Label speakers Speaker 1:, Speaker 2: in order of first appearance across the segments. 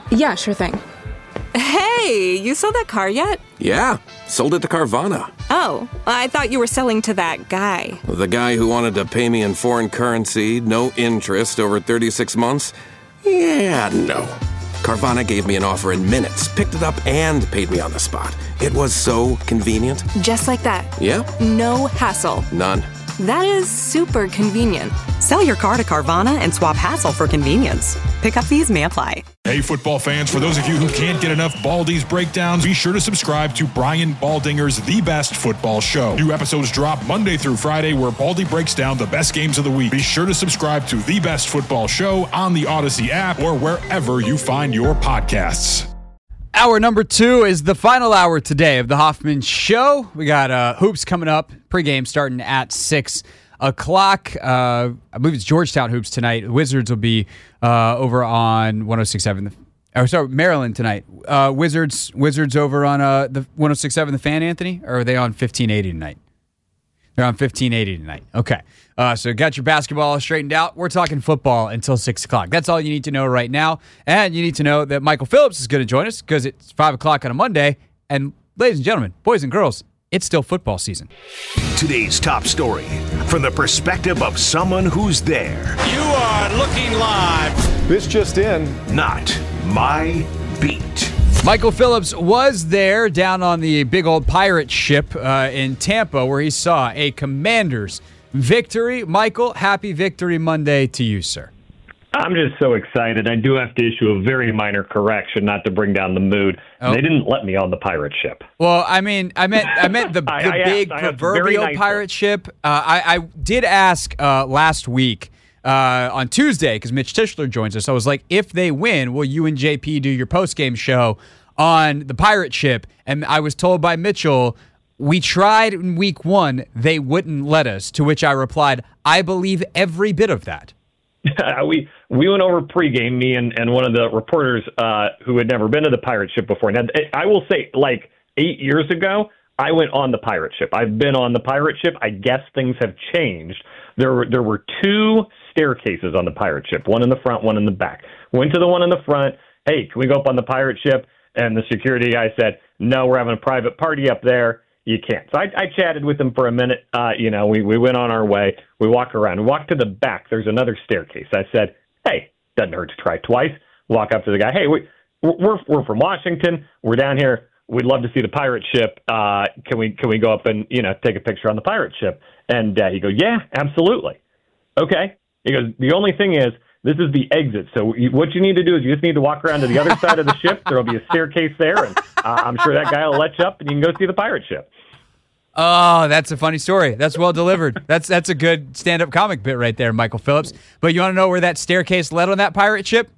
Speaker 1: Yeah, sure thing.
Speaker 2: Hey, you sold that car yet?
Speaker 3: Yeah, sold it to Carvana.
Speaker 2: Oh, I thought you were selling to that guy.
Speaker 3: The guy who wanted to pay me in foreign currency, no interest, over 36 months? Yeah, no. Carvana gave me an offer in minutes, picked it up, and paid me on the spot. It was so convenient.
Speaker 2: Just like that.
Speaker 3: Yeah.
Speaker 2: No hassle.
Speaker 3: None.
Speaker 2: That is super convenient.
Speaker 4: Sell your car to Carvana and swap hassle for convenience. Pickup fees may apply.
Speaker 5: Hey, football fans, for those of you who can't get enough Baldy's breakdowns, be sure to subscribe to Brian Baldinger's The Best Football Show. New episodes drop Monday through Friday where Baldy breaks down the best games of the week. Be sure to subscribe to The Best Football Show on the Odyssey app or wherever you find your podcasts.
Speaker 6: Hour number 2 is the final hour today of the Hoffman Show. We got hoops coming up, pregame starting at 6 o'clock. I believe it's Georgetown hoops tonight. The Wizards will be over on 106.7. Maryland tonight. Wizards over on the 106.7 The Fan, Anthony? Or are they on 1580 tonight? They're on 1580 tonight. Okay. So got your basketball straightened out. We're talking football until 6 o'clock. That's all you need to know right now. And you need to know that Michael Phillips is going to join us because it's 5 o'clock on a Monday. And ladies and gentlemen, boys and girls, it's still football season.
Speaker 7: Today's top story from the perspective of someone who's there.
Speaker 8: You are looking live.
Speaker 9: This just in.
Speaker 7: Not my beat.
Speaker 6: Michael Phillips was there down on the big old pirate ship in Tampa where he saw a Commanders victory. Michael, happy Victory Monday to you, sir.
Speaker 10: I'm just so excited. I do have to issue a very minor correction, not to bring down the mood. Oh. They didn't let me on the pirate ship.
Speaker 6: Well, I meant the big proverbial pirate ship. I did ask last week on Tuesday, because Mitch Tischler joins us. I was like, if they win, will you and JP do your post-game show on the pirate ship? And I was told by Mitchell, we tried in week 1, they wouldn't let us, to which I replied, I believe every bit of that.
Speaker 10: we went over pregame, me and one of the reporters who had never been to the pirate ship before. Now, I will say, like 8 years ago, I went on the pirate ship. I've been on the pirate ship. I guess things have changed. There were 2 staircases on the pirate ship, one in the front, one in the back. Went to the one in the front. Hey, can we go up on the pirate ship? And the security guy said, no, we're having a private party up there. You can't. So I chatted with him for a minute. We went on our way. We walk around. We walk to the back. There's another staircase. I said, hey, doesn't hurt to try twice. Walk up to the guy. Hey, we're from Washington. We're down here. We'd love to see the pirate ship. Can we go up and take a picture on the pirate ship? And he goes, yeah, absolutely. Okay. He goes, the only thing is, this is the exit. So what you need to do is you just need to walk around to the other side of the ship. There'll be a staircase there, and I'm sure that guy will let you up, and you can go see the pirate ship.
Speaker 6: Oh, that's a funny story. That's well delivered. That's a good stand-up comic bit right there, Michael Phillips. But you want to know where that staircase led on that pirate ship?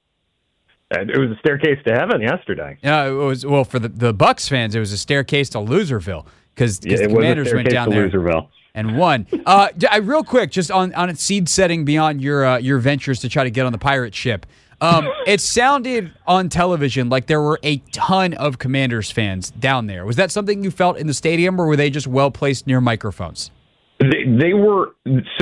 Speaker 10: It was a staircase to heaven yesterday.
Speaker 6: Yeah, it was. Well, for the Bucks fans, it was a staircase to Loserville because the Commanders went down there and won. Real quick, just on seed setting beyond your ventures to try to get on the pirate ship. It sounded on television like there were a ton of Commanders fans down there. Was that something you felt in the stadium, or were they just well placed near microphones?
Speaker 10: They were,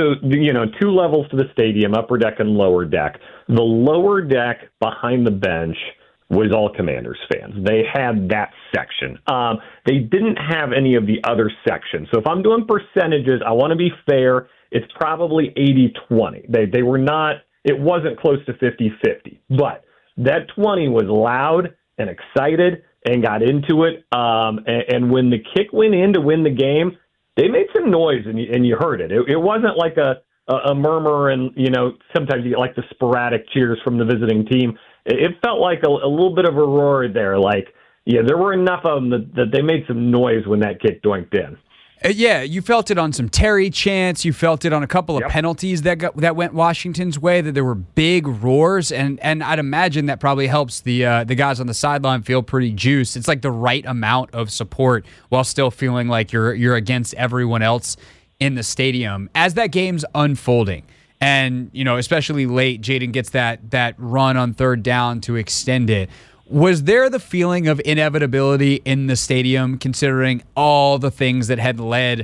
Speaker 10: 2 levels to the stadium, upper deck and lower deck. The lower deck behind the bench was all Commanders fans. They had that section. They didn't have any of the other sections. So if I'm doing percentages, I want to be fair. It's probably 80-20. They were not, it wasn't close to 50-50. But that 20 was loud and excited and got into it. And when the kick went in to win the game, they made some noise and you heard it. It wasn't like a murmur and, sometimes you get like the sporadic cheers from the visiting team. It felt like a little bit of a roar there. Like, there were enough of them that they made some noise when that kick doinked in.
Speaker 6: Yeah, you felt it on some Terry chants. You felt it on a couple of penalties that went Washington's way, that there were big roars. And I'd imagine that probably helps the guys on the sideline feel pretty juiced. It's like the right amount of support while still feeling like you're against everyone else in the stadium. As that game's unfolding, and, especially late, Jaden gets that run on third down to extend it. Was there the feeling of inevitability in the stadium, considering all the things that had led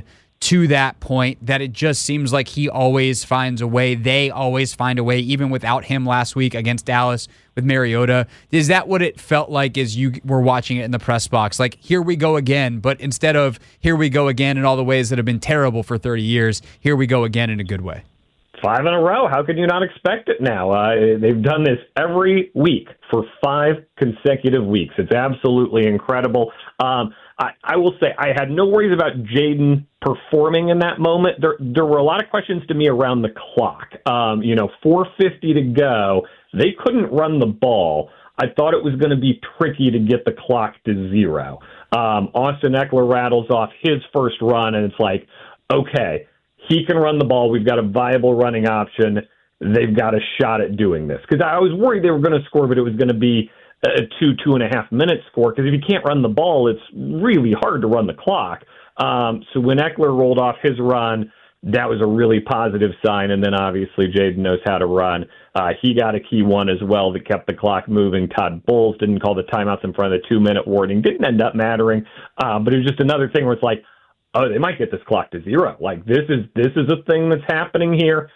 Speaker 6: to that point that it just seems like he always finds a way. They always find a way, even without him last week against Dallas with Mariota. Is that what it felt like as you were watching it in the press box? Like, here we go again, but instead of here we go again in all the ways that have been terrible for 30 years, here we go again in a good way.
Speaker 10: 5 in a row. How could you not expect it now? They've done this every week for 5 consecutive weeks. It's absolutely incredible. I will say I had no worries about Jayden performing in that moment. There were a lot of questions to me around the clock. 4:50 to go. They couldn't run the ball. I thought it was going to be tricky to get the clock to 0. Austin Ekeler rattles off his first run, and it's like, okay, he can run the ball. We've got a viable running option. They've got a shot at doing this. Because I was worried they were going to score, but it was going to be a 2.5 minute score. Because if you can't run the ball, it's really hard to run the clock. So when Ekeler rolled off his run, that was a really positive sign. And then obviously Jayden knows how to run. He got a key one as well that kept the clock moving. Todd Bowles didn't call the timeouts in front of the 2-minute warning. Didn't end up mattering. But it was just another thing where it's like, oh, they might get this clock to 0. Like, this is a thing that's happening here.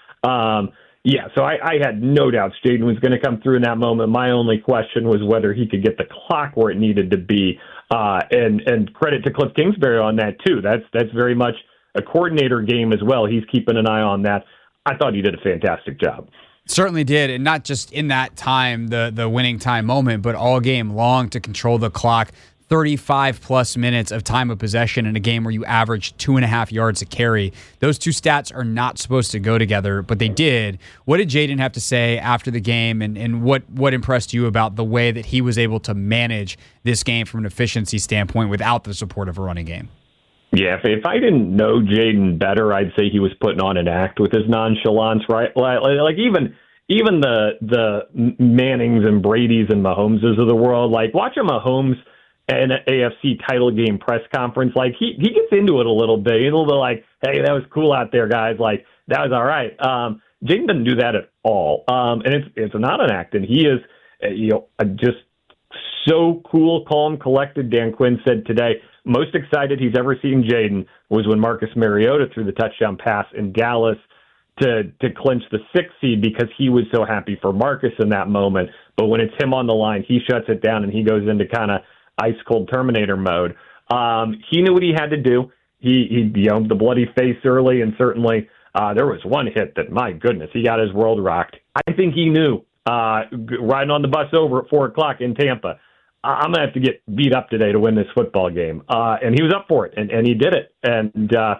Speaker 10: So I had no doubts Jayden was going to come through in that moment. My only question was whether he could get the clock where it needed to be. And credit to Cliff Kingsbury on that, too. That's very much a coordinator game as well. He's keeping an eye on that. I thought he did a fantastic job.
Speaker 6: Certainly did, and not just in that time, the winning time moment, but all game long to control the clock. 35-plus minutes of time of possession in a game where you average 2.5 yards a carry. Those two stats are not supposed to go together, but they did. What did Jayden have to say after the game, and what impressed you about the way that he was able to manage this game from an efficiency standpoint without the support of a running game?
Speaker 10: Yeah, if I didn't know Jayden better, I'd say he was putting on an act with his nonchalance, right? Like even the Mannings and Bradys and Mahomeses of the world, like watching Mahomes an AFC title game press conference, like he gets into it a little bit. He's a little bit like, hey, that was cool out there, guys. Like, that was all right. Jayden doesn't do that at all. And it's not an act. And he is, just so cool, calm, collected. Dan Quinn said today, most excited he's ever seen Jayden was when Marcus Mariota threw the touchdown pass in Dallas to clinch the 6th seed because he was so happy for Marcus in that moment. But when it's him on the line, he shuts it down and he goes into kind of ice-cold Terminator mode. He knew what he had to do. He the bloody face early, and certainly there was one hit that, my goodness, he got his world rocked. I think he knew, riding on the bus over at 4 o'clock in Tampa, I'm going to have to get beat up today to win this football game. And he was up for it, and he did it. And,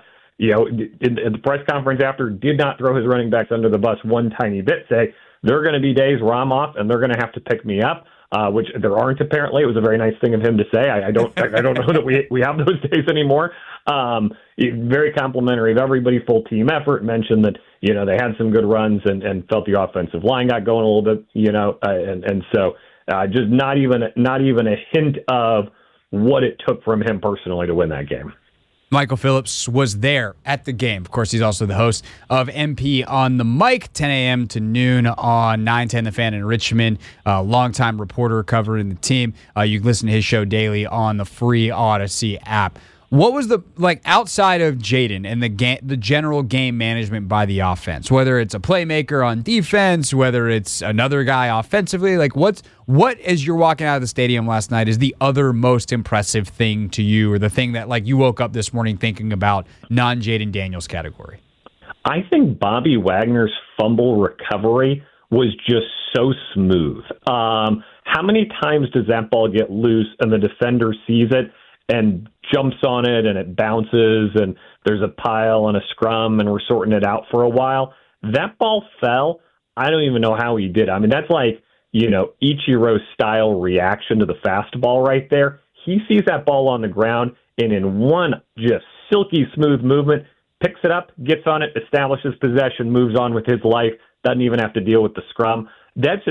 Speaker 10: in the press conference after, did not throw his running backs under the bus one tiny bit, say, there are going to be days where I'm off, and they're going to have to pick me up. Which there aren't apparently. It was a very nice thing of him to say. I don't know that we have those days anymore. Very complimentary of everybody, full team effort. Mentioned that they had some good runs and felt the offensive line got going a little bit. And so just not even a hint of what it took from him personally to win that game.
Speaker 6: Michael Phillips was there at the game. Of course, he's also the host of MP on the Mic, 10 a.m. to noon on 910 The Fan in Richmond. Longtime reporter covering the team. You can listen to his show daily on the free Odyssey app. What was outside of Jayden and the general game management by the offense, whether it's a playmaker on defense, whether it's another guy offensively, like what as you're walking out of the stadium last night is the other most impressive thing to you, or the thing that like you woke up this morning thinking about non-Jayden Daniels category?
Speaker 10: I think Bobby Wagner's fumble recovery was just so smooth. How many times does that ball get loose and the defender sees it and jumps on it and it bounces and there's a pile and a scrum and we're sorting it out for a while? That ball fell. I don't even know how he did. I mean, that's like, Ichiro-style reaction to the fastball right there. He sees that ball on the ground and in one just silky smooth movement, picks it up, gets on it, establishes possession, moves on with his life, doesn't even have to deal with the scrum. That's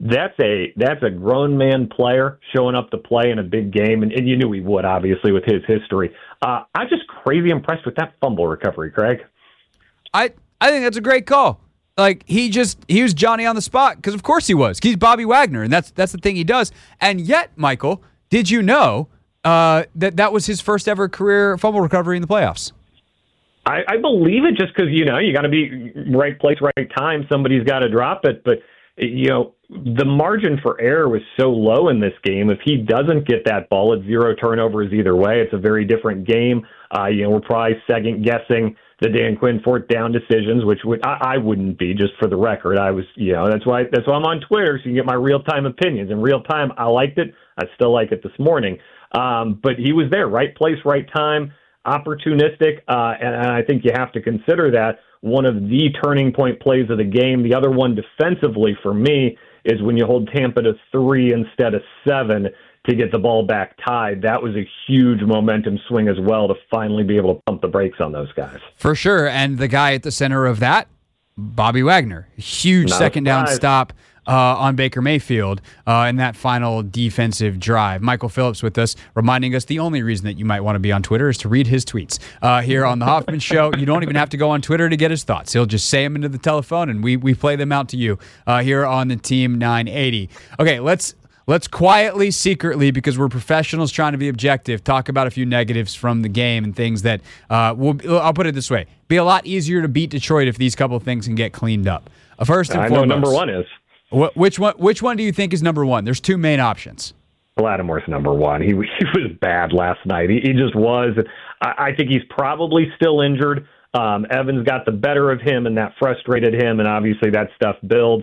Speaker 10: a grown man player showing up to play in a big game, and you knew he would, obviously, with his history. I'm just crazy impressed with that fumble recovery, Craig.
Speaker 6: I think that's a great call. Like, he was Johnny on the spot, because of course he was. He's Bobby Wagner, and that's the thing he does. And yet, Michael, did you know that was his first ever career fumble recovery in the playoffs?
Speaker 10: I believe it just because, you got to be right place, right time. Somebody's got to drop it. But, the margin for error was so low in this game. If he doesn't get that ball, it's 0 turnovers either way. It's a very different game. We're probably second guessing the Dan Quinn fourth down decisions, which I wouldn't be, just for the record. I was, that's why I'm on Twitter, so you get my real-time opinions. In real time, I liked it. I still like it this morning. But he was there, right place, right time, opportunistic, and I think you have to consider that one of the turning point plays of the game. The other one defensively for me is when you hold Tampa to 3 instead of 7 to get the ball back tied. That was a huge momentum swing as well to finally be able to pump the brakes on those guys.
Speaker 6: For sure, and the guy at the center of that, Bobby Wagner. Huge second down stop on Baker Mayfield in that final defensive drive. Michael Phillips with us, reminding us the only reason that you might want to be on Twitter is to read his tweets. Here on the Hoffman Show, you don't even have to go on Twitter to get his thoughts. He'll just say them into the telephone, and we play them out to you here on the Team 980. Okay, let's quietly, secretly, because we're professionals trying to be objective, talk about a few negatives from the game and things that I'll put it this way: be a lot easier to beat Detroit if these couple of things can get cleaned up. First and foremost,
Speaker 10: I know number one is.
Speaker 6: Which one do you think is number one? There's two main options.
Speaker 10: Lattimore's number one. He was bad last night. He just was. I think he's probably still injured. Evans got the better of him, and that frustrated him, and obviously that stuff builds.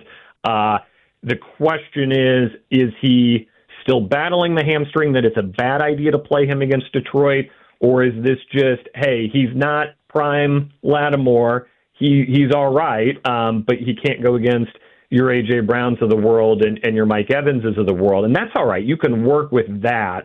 Speaker 10: The question is he still battling the hamstring, that it's a bad idea to play him against Detroit, or is this just, hey, he's not prime Lattimore, he's all right, but he can't go against your A.J. Browns of the world and your Mike Evanses of the world, and that's all right. You can work with that,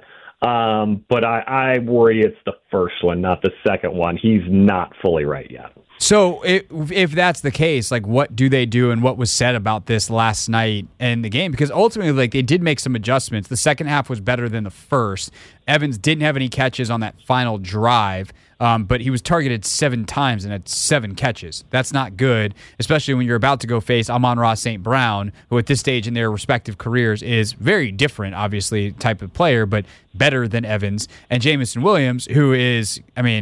Speaker 10: but I worry it's the first one, not the second one. He's not fully right yet.
Speaker 6: So if that's the case, like, what do they do, and what was said about this last night in the game? Because ultimately, like, they did make some adjustments. The second half was better than the first. Evans didn't have any catches on that final drive, but he was targeted 7 times and had 7 catches. That's not good, especially when you're about to go face Amon-Ra St. Brown, who at this stage in their respective careers is very different, obviously, type of player, but better than Evans. And Jameson Williams, who is,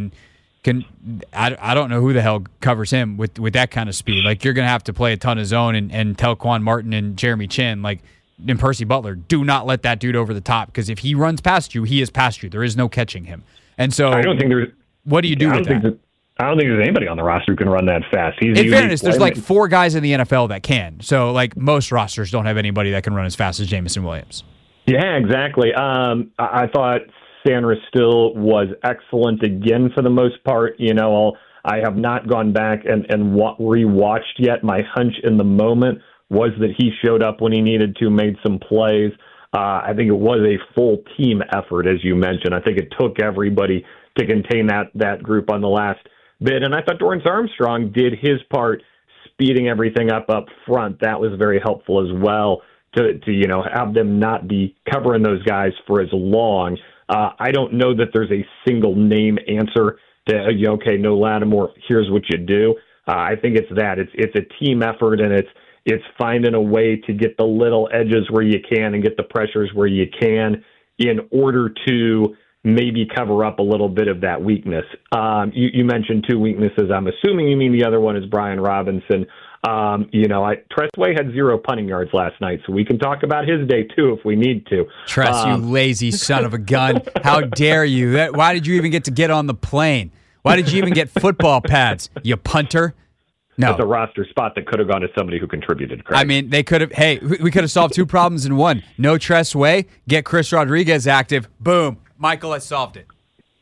Speaker 6: I don't know who the hell covers him with that kind of speed. Like, you're going to have to play a ton of zone and tell Quan Martin and Jeremy Chin, like, and Percy Butler, do not let that dude over the top, because if he runs past you, he is past you. There is no catching him. And so
Speaker 10: I don't think there's.
Speaker 6: What do you do with that?
Speaker 10: I don't think there's anybody on the roster who can run that fast.
Speaker 6: In fairness, there's like 4 guys in the NFL that can. So, like, most rosters don't have anybody that can run as fast as Jameson Williams.
Speaker 10: Yeah, exactly. I thought Sanders still was excellent again for the most part. I have not gone back and rewatched yet. My hunch in the moment was that he showed up when he needed to, made some plays. I think it was a full team effort, as you mentioned. I think it took everybody to contain that group on the last bit. And I thought Dorrance Armstrong did his part, speeding everything up front. That was very helpful as well to have them not be covering those guys for as long. I don't know that there's a single name answer to, okay, no Lattimore, here's what you do. I think it's that. It's a team effort, and it's finding a way to get the little edges where you can and get the pressures where you can in order to maybe cover up a little bit of that weakness. You mentioned 2 weaknesses. I'm assuming you mean the other one is Brian Robinson. Tress Way had 0 punting yards last night, so we can talk about his day too if we need to.
Speaker 6: Tress, you lazy son of a gun. How dare you? Why did you even get on the plane? Why did you even get football pads, you punter? No.
Speaker 10: That's a roster spot that could have gone to somebody who contributed, Craig.
Speaker 6: I mean, they could have, we could have solved 2 problems in one. No Tress Way, get Chris Rodriguez active. Boom. Michael has solved it.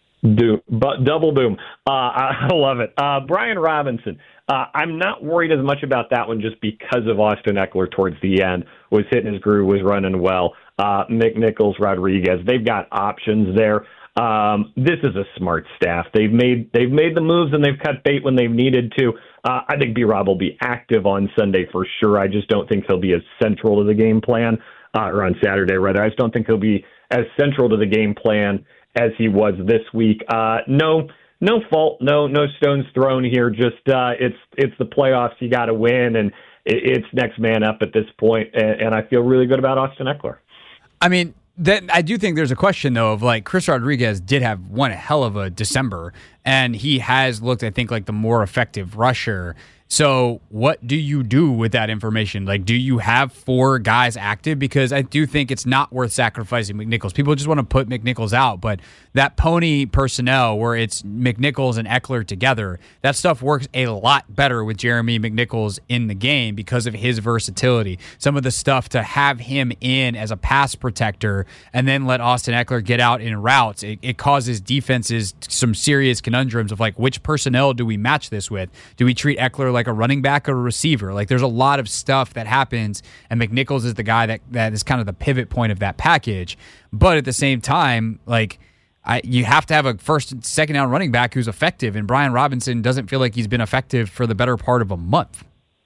Speaker 10: Double boom. I love it. Brian Robinson. I'm not worried as much about that one just because of Austin Eckler towards the end. Was hitting his groove, was running well. McNichols, Rodriguez, they've got options there. This is a smart staff. They've made the moves, and they've cut bait when they've needed to. I think B-Rob will be active on Sunday for sure. I just don't think he'll be as central to the game plan, or on Saturday rather. I just don't think he'll be as central to the game plan as he was this week. No fault, no stones thrown here. Just it's the playoffs. You got to win, and it's next man up at this point. And I feel really good about Austin Eckler.
Speaker 6: I mean, I do think there's a question, though, of like Chris Rodriguez did have one hell of a December, and he has looked, I think, like the more effective rusher. So what do you do with that information? Like, do you have 4 guys active? Because I do think it's not worth sacrificing McNichols. People just want to put McNichols out, but that pony personnel where it's McNichols and Eckler together, that stuff works a lot better with Jeremy McNichols in the game because of his versatility. Some of the stuff to have him in as a pass protector and then let Austin Eckler get out in routes, it causes defenses some serious conundrums of like, which personnel do we match this with? Do we treat Eckler like a running back or a receiver? Like, there's a lot of stuff that happens, and McNichols is the guy that is kind of the pivot point of that package. But at the same time, like, you have to have a first and second down running back who's effective, and Brian Robinson doesn't feel like he's been effective for the better part of a month.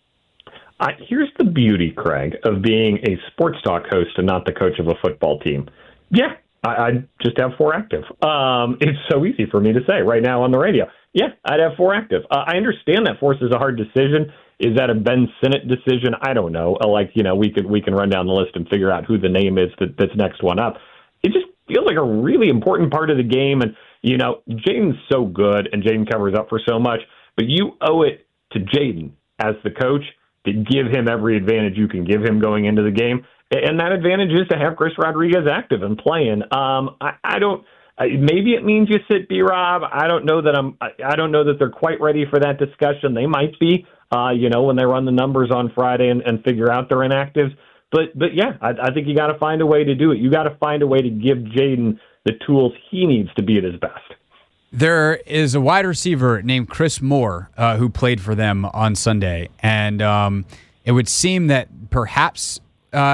Speaker 10: Here's the beauty, Craig, of being a sports talk host and not the coach of a football team. Yeah, I just have 4 active. It's so easy for me to say right now on the radio. Yeah, I'd have 4 active. I understand that forces a hard decision. Is that a Ben Sinnott decision? I don't know. We can run down the list and figure out who the name is that's next one up. It just feels like a really important part of the game. And, Jaden's so good, and Jaden covers up for so much, but you owe it to Jaden as the coach to give him every advantage you can give him going into the game. And that advantage is to have Chris Rodriguez active and playing. I don't. Maybe it means you sit B-Rob. I don't know that they're quite ready for that discussion. They might be, when they run the numbers on Friday and figure out their inactives. But yeah, I think you got to find a way to do it. You got to find a way to give Jaden the tools he needs to be at his best.
Speaker 6: There is a wide receiver named Chris Moore who played for them on Sunday, and it would seem that perhaps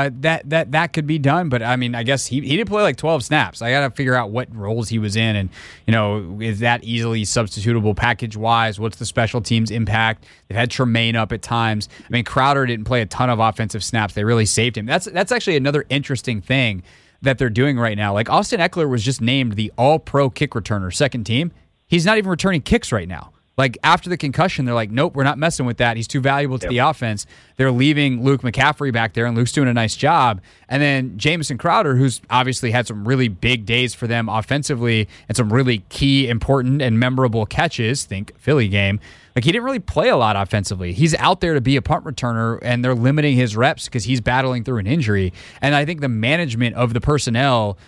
Speaker 6: that could be done, but I mean, I guess he did play like 12 snaps. I got to figure out what roles he was in, and is that easily substitutable package wise? What's the special teams impact? They've had Tremaine up at times. I mean, Crowder didn't play a ton of offensive snaps. They really saved him. That's actually another interesting thing that they're doing right now. Like, Austin Eckler was just named the All-Pro kick returner, second team. He's not even returning kicks right now. Like, after the concussion, they're like, nope, we're not messing with that. He's too valuable to the offense. They're leaving Luke McCaffrey back there, and Luke's doing a nice job. And then Jamison Crowder, who's obviously had some really big days for them offensively and some really key, important, and memorable catches, think Philly game. Like, he didn't really play a lot offensively. He's out there to be a punt returner, and they're limiting his reps because he's battling through an injury. And I think the management of the personnel,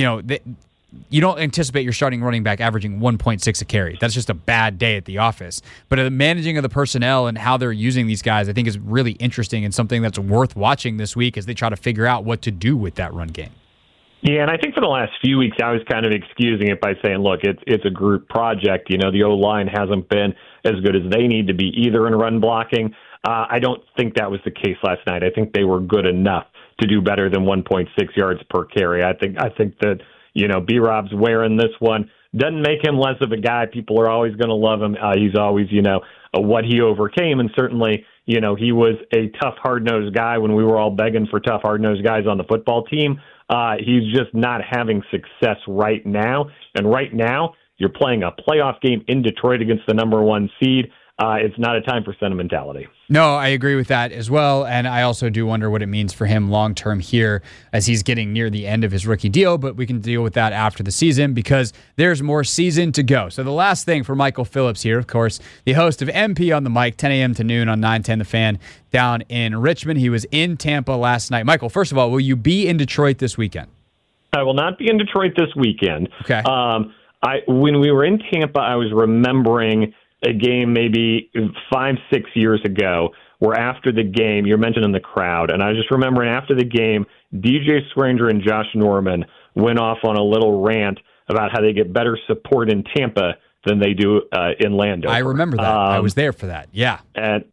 Speaker 6: you don't anticipate your starting running back averaging 1.6 a carry. That's just a bad day at the office. But the managing of the personnel and how they're using these guys, I think, is really interesting and something that's worth watching this week as they try to figure out what to do with that run game.
Speaker 10: Yeah, and I think for the last few weeks I was kind of excusing it by saying, look, it's a group project. The O-line hasn't been as good as they need to be either in run blocking. I don't think that was the case last night. I think they were good enough to do better than 1.6 yards per carry. I think that B-Rob's wearing this one. Doesn't make him less of a guy. People are always going to love him. He's always, what he overcame. And certainly, he was a tough, hard-nosed guy when we were all begging for tough, hard-nosed guys on the football team. He's just not having success right now. And right now, you're playing a playoff game in Detroit against the number 1 seed. It's not a time for sentimentality.
Speaker 6: No, I agree with that as well, and I also do wonder what it means for him long-term here as he's getting near the end of his rookie deal, but we can deal with that after the season because there's more season to go. So the last thing for Michael Phillips here, of course, the host of MP on the Mic, 10 a.m. to noon on 910 The Fan down in Richmond. He was in Tampa last night. Michael, first of all, will you be in Detroit this weekend?
Speaker 10: I will not be in Detroit this weekend.
Speaker 6: Okay.
Speaker 10: When we were in Tampa, I was remembering a game maybe 5-6 years ago where after the game, you're mentioning the crowd, and I was just remembering after the game, DJ Swearinger and Josh Norman went off on a little rant about how they get better support in Tampa than they do in Landover.
Speaker 6: I remember that. I was there for that, yeah.
Speaker 10: And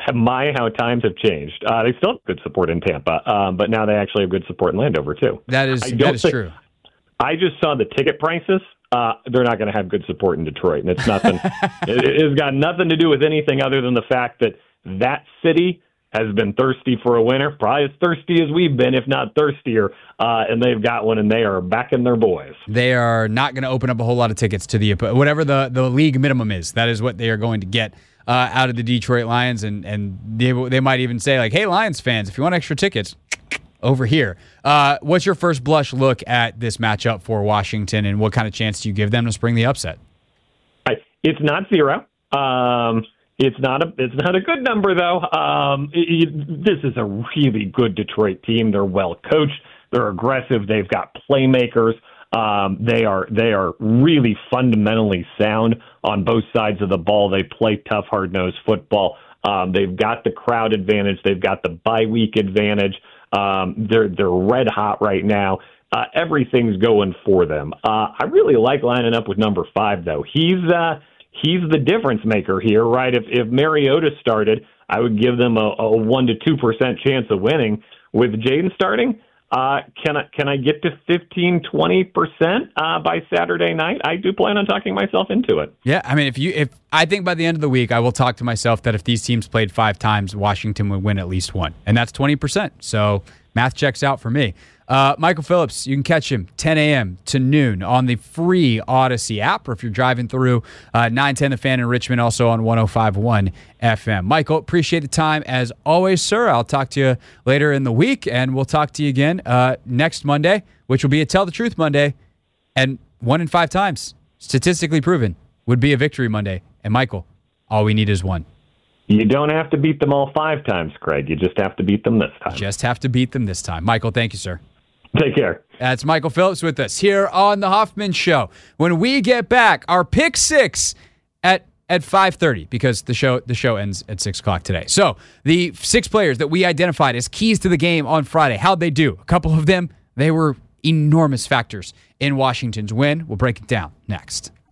Speaker 10: how times have changed. They still have good support in Tampa, but now they actually have good support in Landover, too.
Speaker 6: That is true.
Speaker 10: I just saw the ticket prices. They're not going to have good support in Detroit, and it's nothing. It's got nothing to do with anything other than the fact that city has been thirsty for a winner, probably as thirsty as we've been, if not thirstier, and they've got one, and they are backing their boys.
Speaker 6: They are not going to open up a whole lot of tickets to whatever the league minimum is. That is what they are going to get out of the Detroit Lions, and they might even say, like, hey, Lions fans, if you want extra tickets, over here. What's your first blush look at this matchup for Washington, and what kind of chance do you give them to spring the upset?
Speaker 10: It's not 0. It's not a good number though. This is a really good Detroit team. They're well coached. They're aggressive. They've got playmakers. They are really fundamentally sound on both sides of the ball. They play tough, hard-nosed football. They've got the crowd advantage. They've got the bye week advantage. They're red hot right now. Everything's going for them. I really like lining up with number 5 though. He's the difference maker here, right? If Mariota started, I would give them a 1 to 2% chance of winning. With Jayden starting, can I get to 15-20% by Saturday night? I do plan on talking myself into it.
Speaker 6: Yeah, I mean, if I think by the end of the week, I will talk to myself that if these teams played 5 times, Washington would win at least 1, and that's 20%. So math checks out for me. Michael Phillips, you can catch him 10 a.m. to noon on the free Odyssey app, or if you're driving through 910 The Fan in Richmond, also on 105.1 FM. Michael, appreciate the time as always, sir. I'll talk to you later in the week, and we'll talk to you again next Monday, which will be a Tell the Truth Monday, and 1 in 5 times, statistically proven, would be a victory Monday. And Michael, all we need is 1.
Speaker 10: You don't have to beat them all 5 times, Craig. You just have to beat them this time.
Speaker 6: Just have to beat them this time. Michael, thank you, sir.
Speaker 10: Take care.
Speaker 6: That's Michael Phillips with us here on The Hoffman Show. When we get back, our Pick 6 at 5:30, because the show ends at 6 o'clock today. So the 6 players that we identified as keys to the game on Friday, how'd they do? A couple of them, they were enormous factors in Washington's win. We'll break it down next.